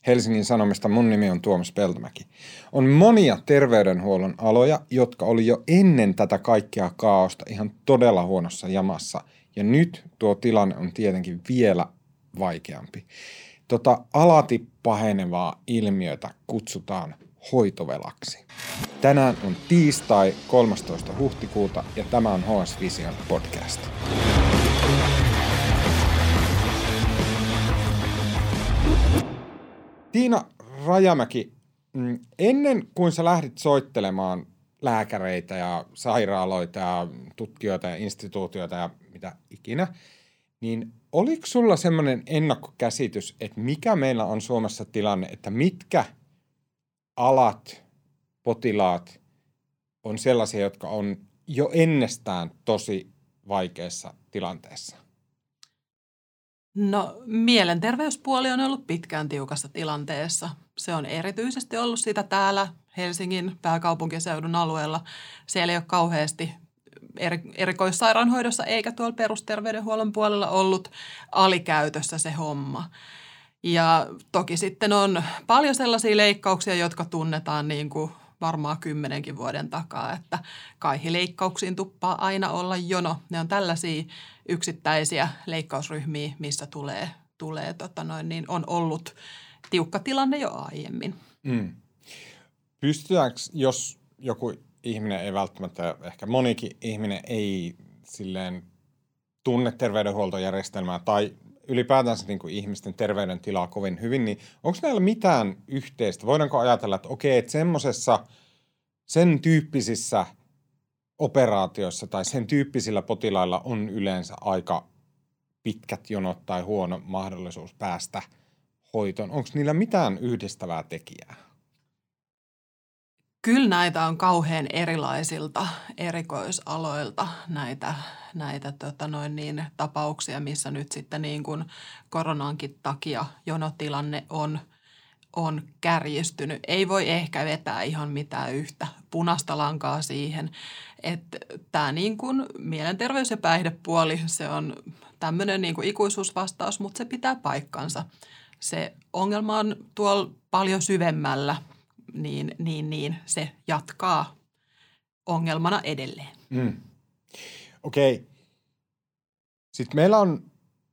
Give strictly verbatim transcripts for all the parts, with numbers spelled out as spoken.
Helsingin Sanomista. Mun nimi on Tuomas Peltomäki. On monia terveydenhuollon aloja, jotka oli jo ennen tätä kaikkea kaaosta ihan todella huonossa jamassa. Ja nyt tuo tilanne on tietenkin vielä vaikeampi. Tota alati pahenevaa ilmiötä kutsutaan hoitovelaksi. Tänään on tiistai kolmastoista huhtikuuta ja tämä on H S Vision podcast. Tiina Rajamäki, ennen kuin sä lähdit soittelemaan lääkäreitä ja sairaaloita ja tutkijoita ja instituutioita ja mitä ikinä, niin oliko sulla semmoinen ennakkokäsitys, että mikä meillä on Suomessa tilanne, että mitkä alat, potilaat on sellaisia, jotka on jo ennestään tosi vaikeassa tilanteessa? No, mielenterveyspuoli on ollut pitkään tiukassa tilanteessa. Se on erityisesti ollut sitä täällä Helsingin pääkaupunkiseudun alueella. Siellä ei ole kauheasti erikoissairaanhoidossa eikä tuolla perusterveydenhuollon puolella ollut alikäytössä se homma. Ja toki sitten on paljon sellaisia leikkauksia, jotka tunnetaan niin kuin varmaan kymmenenkin vuoden takaa, että kaihileikkauksiin tuppaa aina olla jono. Ne on tällaisia yksittäisiä leikkausryhmiä, missä tulee, tulee tota noin, niin on ollut tiukka tilanne jo aiemmin. Mm. Pystytäänkö, jos joku ihminen ei välttämättä, ehkä monikin ihminen ei silleen tunne terveydenhuoltojärjestelmää tai ylipäätänsä niin kuin ihmisten terveydentilaa kovin hyvin, niin onko näillä mitään yhteistä? Voidaanko ajatella, että okei, että semmoisessa, sen tyyppisissä operaatioissa tai sen tyyppisillä potilailla on yleensä aika pitkät jonot tai huono mahdollisuus päästä hoitoon. Onko niillä mitään yhdistävää tekijää? Kyllä näitä on kauhean erilaisilta erikoisaloilta näitä, näitä tota noin niin, tapauksia, missä nyt sitten niin kuin koronankin takia jonotilanne on, on kärjistynyt. Ei voi ehkä vetää ihan mitään yhtä punaista lankaa siihen, että tämä niin kuin mielenterveys- ja päihdepuoli, se on tämmöinen niin kuin ikuisuusvastaus, mutta se pitää paikkansa. Se ongelma on tuolla paljon syvemmällä. Niin, niin, niin se jatkaa ongelmana edelleen. Mm. Okei. Okay. Sitten meillä on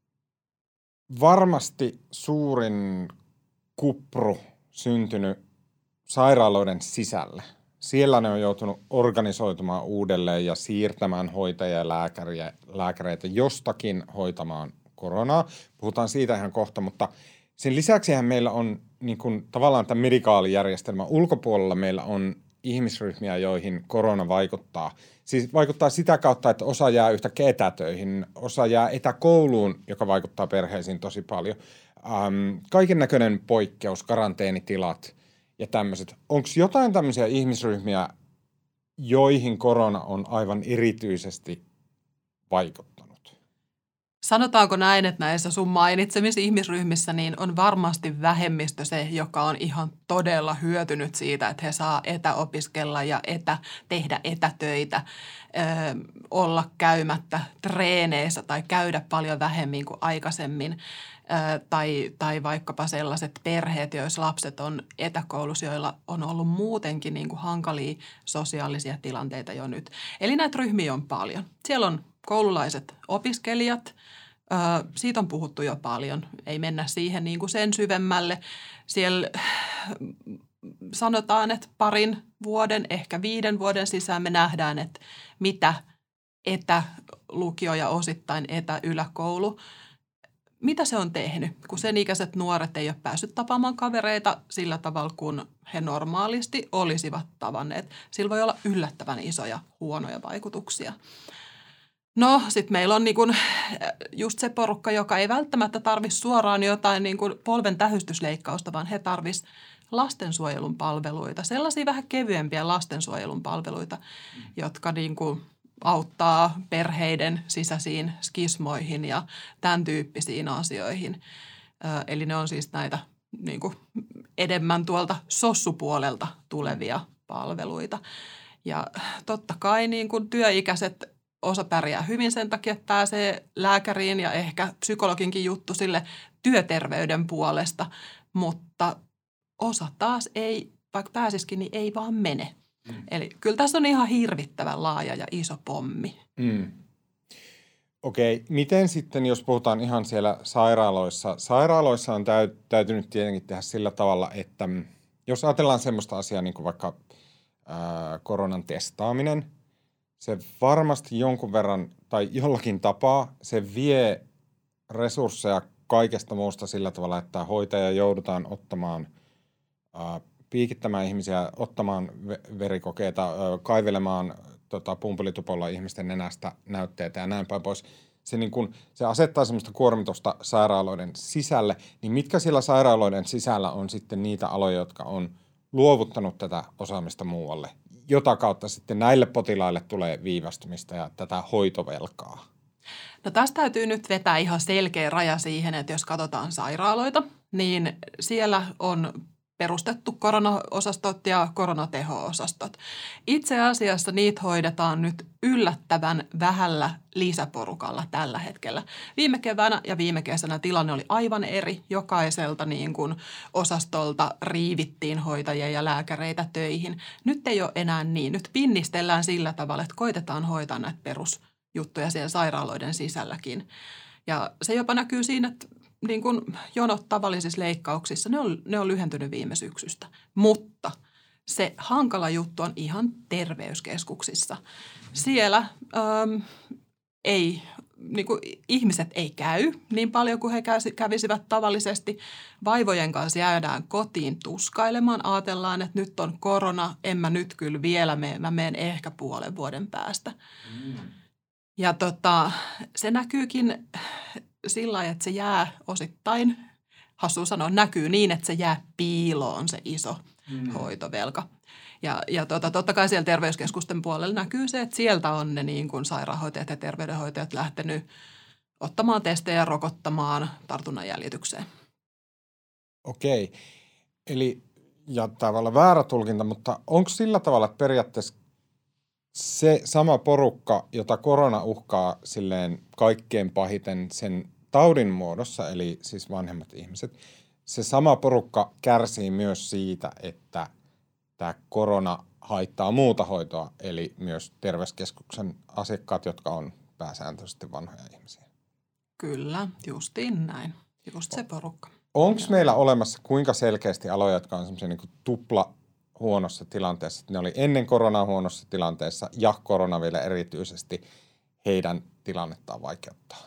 varmasti suurin kupru syntynyt sairaaloiden sisälle. Siellä ne on joutunut organisoitumaan uudelleen ja siirtämään hoitajia ja lääkäriä, lääkäreitä jostakin hoitamaan koronaa. Puhutaan siitä ihan kohta, mutta sen lisäksihän meillä on niin kuin, tavallaan tämän medikaalijärjestelmän ulkopuolella meillä on ihmisryhmiä, joihin korona vaikuttaa. Siis vaikuttaa sitä kautta, että osa jää yhtäkkiä etätöihin, osa jää etäkouluun, joka vaikuttaa perheisiin tosi paljon. Ähm, kaiken näköinen poikkeus, karanteenitilat ja tämmöiset. Onko jotain tämmöisiä ihmisryhmiä, joihin korona on aivan erityisesti vaikuttanut? Sanotaanko näin, että näissä sun mainitsemissa ihmisryhmissä niin on varmasti vähemmistö se, joka on ihan todella hyötynyt siitä, että he saa etäopiskella ja etä, tehdä etätöitä, ö, olla käymättä treeneissä tai käydä paljon vähemmin kuin aikaisemmin. Ö, tai, tai vaikkapa sellaiset perheet, joissa lapset on etäkoulussa, joilla on ollut muutenkin niin kuin hankalia sosiaalisia tilanteita jo nyt. Eli näitä ryhmiä on paljon. Siellä on koululaiset opiskelijat, öö, siitä on puhuttu jo paljon, ei mennä siihen niin kuin sen syvemmälle. Siellä sanotaan, että parin vuoden, ehkä viiden vuoden sisään me nähdään, että mitä etälukio ja osittain etäyläkoulu, mitä se on tehnyt, kun sen ikäiset nuoret ei ole päässyt tapaamaan kavereita sillä tavalla, kun he normaalisti olisivat tavanneet. Sillä voi olla yllättävän isoja huonoja vaikutuksia. No, sitten meillä on niinku just se porukka, joka ei välttämättä tarvitse suoraan jotain niinku polven tähystysleikkausta, vaan he tarvitsisivat lastensuojelun palveluita, sellaisia vähän kevyempiä lastensuojelun palveluita, mm. jotka niinku auttaa perheiden sisäisiin skismoihin ja tämän tyyppisiin asioihin. Ö, eli ne on siis näitä niinku enemmän tuolta sossupuolelta tulevia palveluita. Ja totta kai niinku työikäiset osa pärjää hyvin sen takia, että pääsee lääkäriin ja ehkä psykologinkin juttu sille työterveyden puolesta. mutta osa taas ei, vaikka pääsisikin, niin ei vaan mene. Mm. Eli kyllä tässä on ihan hirvittävän laaja ja iso pommi. Mm. Okei, miten sitten, jos puhutaan ihan siellä sairaaloissa? Sairaaloissa on täy- täytynyt tietenkin tehdä sillä tavalla, että jos ajatellaan semmoista asiaa niin kuin vaikka ää, koronan testaaminen, se varmasti jonkun verran tai jollakin tapaa se vie resursseja kaikesta muusta sillä tavalla, että hoitaja joudutaan ottamaan, ää, piikittämään ihmisiä, ottamaan ve- verikokeita, ää, kaivelemaan tota, pumpulitupolla ihmisten nenästä näytteitä ja näin päin pois. Se, niin kun, se asettaa semmoista kuormitusta sairaaloiden sisälle, niin mitkä siellä sairaaloiden sisällä on sitten niitä aloja, jotka on luovuttanut tätä osaamista muualle, jota kautta sitten näille potilaille tulee viivästymistä ja tätä hoitovelkaa? No tästä täytyy nyt vetää ihan selkeä raja siihen, että jos katsotaan sairaaloita, niin siellä on perustettu koronaosastot ja koronateho-osastot. Itse asiassa niitä hoidetaan nyt yllättävän vähällä lisäporukalla tällä hetkellä. Viime keväänä ja viime kesänä tilanne oli aivan eri. Jokaiselta niin kuin osastolta riivittiin hoitajia ja lääkäreitä töihin. Nyt ei ole enää niin. Nyt pinnistellään sillä tavalla, että koitetaan hoitaa näitä perusjuttuja siellä sairaaloiden sisälläkin. Ja se jopa näkyy siinä, että niin kuin jonot tavallisissa leikkauksissa, ne on, ne on lyhentynyt viime syksystä. Mutta se hankala juttu on ihan terveyskeskuksissa. Siellä äm, ei, niin kuin ihmiset ei käy niin paljon kuin he kävisivät tavallisesti. Vaivojen kanssa jäädään kotiin tuskailemaan. Ajatellaan, että nyt on korona, en mä nyt kyllä vielä mene, mä menen ehkä puolen vuoden päästä. Mm. Ja tota, se näkyykin sillä lailla, että se jää osittain, hassu sanoa, näkyy niin, että se jää piiloon se iso mm. hoitovelka. Ja, ja tota, totta kai siellä terveyskeskusten puolella näkyy se, että sieltä on ne niin kuin sairaanhoitajat ja terveydenhoitajat lähtenyt ottamaan testejä ja rokottamaan tartunnan jäljitykseen. Okei, eli ja tavallaan väärä tulkinta, mutta onko sillä tavalla, että periaatteessa se sama porukka, jota korona uhkaa silleen kaikkein pahiten sen taudin muodossa, eli siis vanhemmat ihmiset, se sama porukka kärsii myös siitä, että tämä korona haittaa muuta hoitoa, eli myös terveyskeskuksen asiakkaat, jotka on pääsääntöisesti vanhoja ihmisiä. Kyllä, justiin näin. Just se porukka. Onko meillä olemassa kuinka selkeästi aloja, jotka on semmoisia niin kuin tupla huonossa tilanteessa, että ne oli ennen koronaa huonossa tilanteessa ja korona vielä erityisesti heidän tilannettaan vaikeuttaa?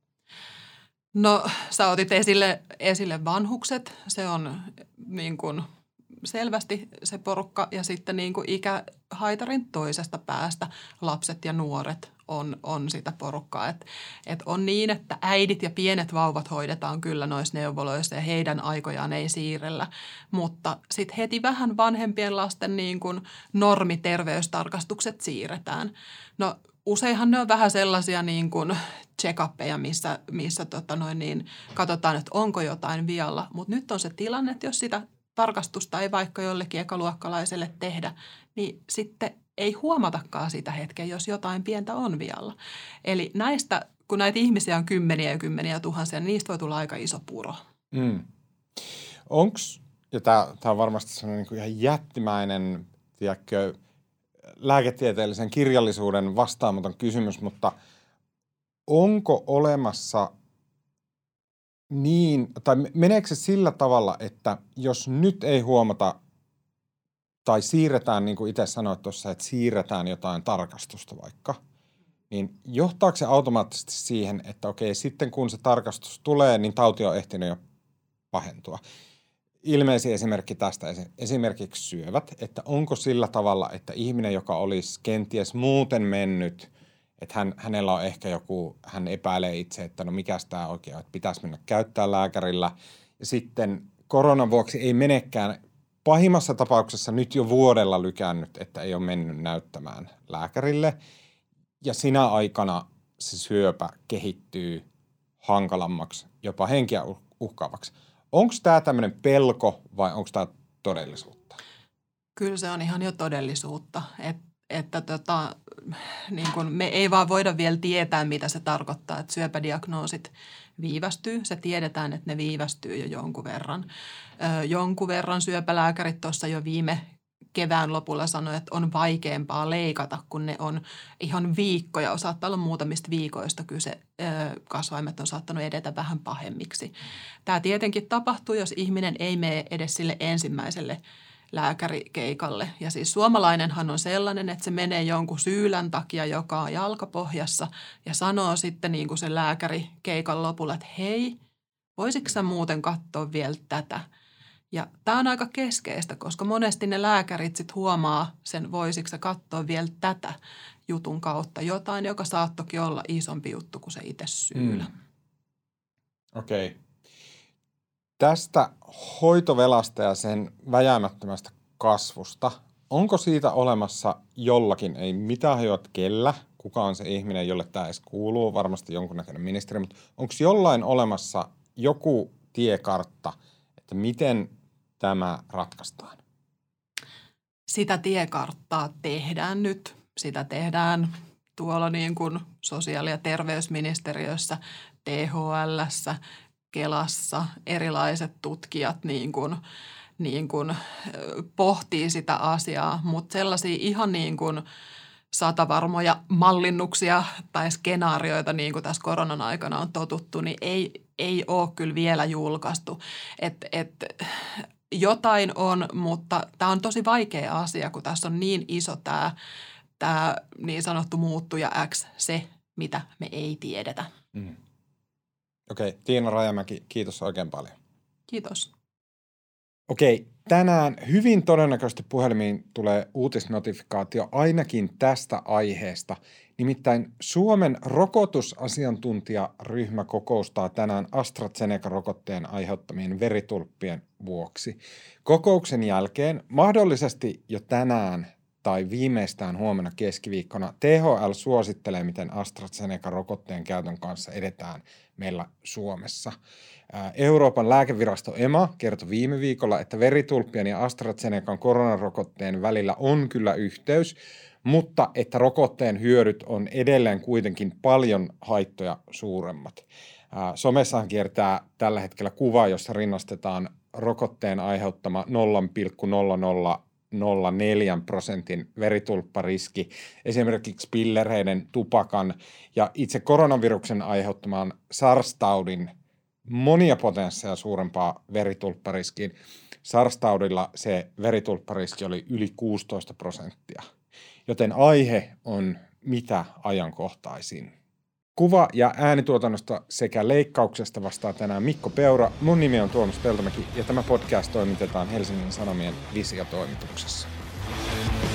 No sä otit esille, esille vanhukset, se on niin kuin selvästi se porukka ja sitten niin kuin ikähaitarin toisesta päästä lapset ja nuoret on, on sitä porukkaa. Et, et on niin, että äidit ja pienet vauvat hoidetaan kyllä noissa neuvoloissa ja heidän aikojaan ei siirrellä, mutta sitten heti vähän vanhempien lasten niin kuin normiterveystarkastukset siirretään. No useinhan ne on vähän sellaisia niin kuin check-uppeja, missä, missä tota noin niin, katsotaan, että onko jotain vialla, mutta nyt on se tilanne, että jos sitä tarkastusta ei vaikka jollekin ekaluokkalaiselle tehdä, niin sitten ei huomatakaan sitä hetkeä, jos jotain pientä on vialla. Eli näistä, kun näitä ihmisiä on kymmeniä ja kymmeniä tuhansia, niin niistä voi tulla aika iso puro. Mm. Onks, ja tämä on varmasti sellainen niin kuin ihan jättimäinen, tiedätkö, lääketieteellisen kirjallisuuden vastaamaton kysymys, mutta onko olemassa niin, tai meneekö se sillä tavalla, että jos nyt ei huomata tai siirretään, niin kuin itse sanoit tuossa, että siirretään jotain tarkastusta vaikka, niin johtaako se automaattisesti siihen, että okei, sitten kun se tarkastus tulee, niin tauti on ehtinyt jo pahentua. Ilmeisin esimerkki tästä esimerkiksi syövät, että onko sillä tavalla, että ihminen, joka olisi kenties muuten mennyt, että hän, hänellä on ehkä joku, hän epäilee itse, että no mikäs tämä oikein on, että pitäisi mennä käyttää lääkärillä. Ja sitten koronan vuoksi ei menekään, pahimmassa tapauksessa nyt jo vuodella lykännyt, että ei ole mennyt näyttämään lääkärille. Ja sinä aikana se syöpä kehittyy hankalammaksi, jopa henkiä uhkaavaksi. Onko tämä tämmöinen pelko vai onko tämä todellisuutta? Kyllä se on ihan jo todellisuutta, Et, että tota, niin kun me ei vaan voida vielä tietää, mitä se tarkoittaa, että syöpädiagnoosit viivästyy. Se tiedetään, että ne viivästyy jo jonkun verran. Ö, jonkun verran syöpälääkärit tuossa jo viime kevään lopulla sanoi, että on vaikeampaa leikata, kun ne on ihan viikkoja. Saattaa olla muutamista viikoista kyse. Kasvaimet on saattanut edetä vähän pahemmiksi. Tämä tietenkin tapahtuu, jos ihminen ei mene edes sille ensimmäiselle lääkärikeikalle. Ja siis suomalainenhan on sellainen, että se menee jonkun syylän takia, joka on jalkapohjassa ja sanoo sitten niin kuin sen lääkärikeikan lopulla, että hei, voisitko sä muuten katsoa vielä tätä? Ja tämä on aika keskeistä, koska monesti ne lääkärit sit huomaa sen, voisitko sä katsoa vielä tätä jutun kautta jotain, joka saattokin olla isompi juttu kuin se itse syylä. Mm. Okei. Okay. Tästä hoitovelasta ja sen väjäämättömästä kasvusta, onko siitä olemassa jollakin, ei mitään hajoat kellä, kuka on se ihminen, jolle tämä edes kuuluu, varmasti jonkunnäköinen ministeri, mutta onko jollain olemassa joku tiekartta, että miten tämä ratkaistaan? Sitä tiekarttaa tehdään nyt. Sitä tehdään tuolla niin kuin sosiaali- ja terveysministeriössä, T H L:ssä, Kelassa. Erilaiset tutkijat niin kuin, niin kuin pohtii sitä asiaa, mutta sellaisia ihan niin kuin satavarmoja mallinnuksia tai skenaarioita, niin kuin tässä koronan aikana on totuttu, niin ei, ei ole kyllä vielä julkaistu. Et, et, jotain on, mutta tämä on tosi vaikea asia, kun tässä on niin iso tämä, tämä niin sanottu muuttuja X, se mitä me ei tiedetä. Mm. Okei, okay. Tiina Rajamäki, kiitos oikein paljon. Kiitos. Okei, okay. Tänään hyvin todennäköisesti puhelimiin tulee uutisnotifikaatio ainakin tästä aiheesta. Nimittäin Suomen rokotusasiantuntijaryhmä kokoustaa tänään AstraZeneca-rokotteen aiheuttamien veritulppien vuoksi. Kokouksen jälkeen, mahdollisesti jo tänään tai viimeistään huomenna keskiviikkona, T H L suosittelee, miten AstraZeneca-rokotteen käytön kanssa edetään meillä Suomessa. Euroopan lääkevirasto E M A kertoi viime viikolla, että veritulppien ja AstraZenecan koronarokotteen välillä on kyllä yhteys, mutta että rokotteen hyödyt on edelleen kuitenkin paljon haittoja suuremmat. Somessahan kiertää tällä hetkellä kuva, jossa rinnastetaan rokotteen aiheuttama nolla pilkku nolla nolla nolla neljä prosentin veritulppariski esimerkiksi pillerheiden, tupakan ja itse koronaviruksen aiheuttamaan SARS-taudin monia potensseja suurempaa veritulppariskiin. SARS-taudilla se veritulppariski oli yli kuusitoista prosenttia, joten aihe on mitä ajankohtaisin. Kuva- ja äänituotannosta sekä leikkauksesta vastaa tänään Mikko Peura. Mun nimi on Tuomas Peltomäki ja tämä podcast toimitetaan Helsingin Sanomien Visio-toimituksessa.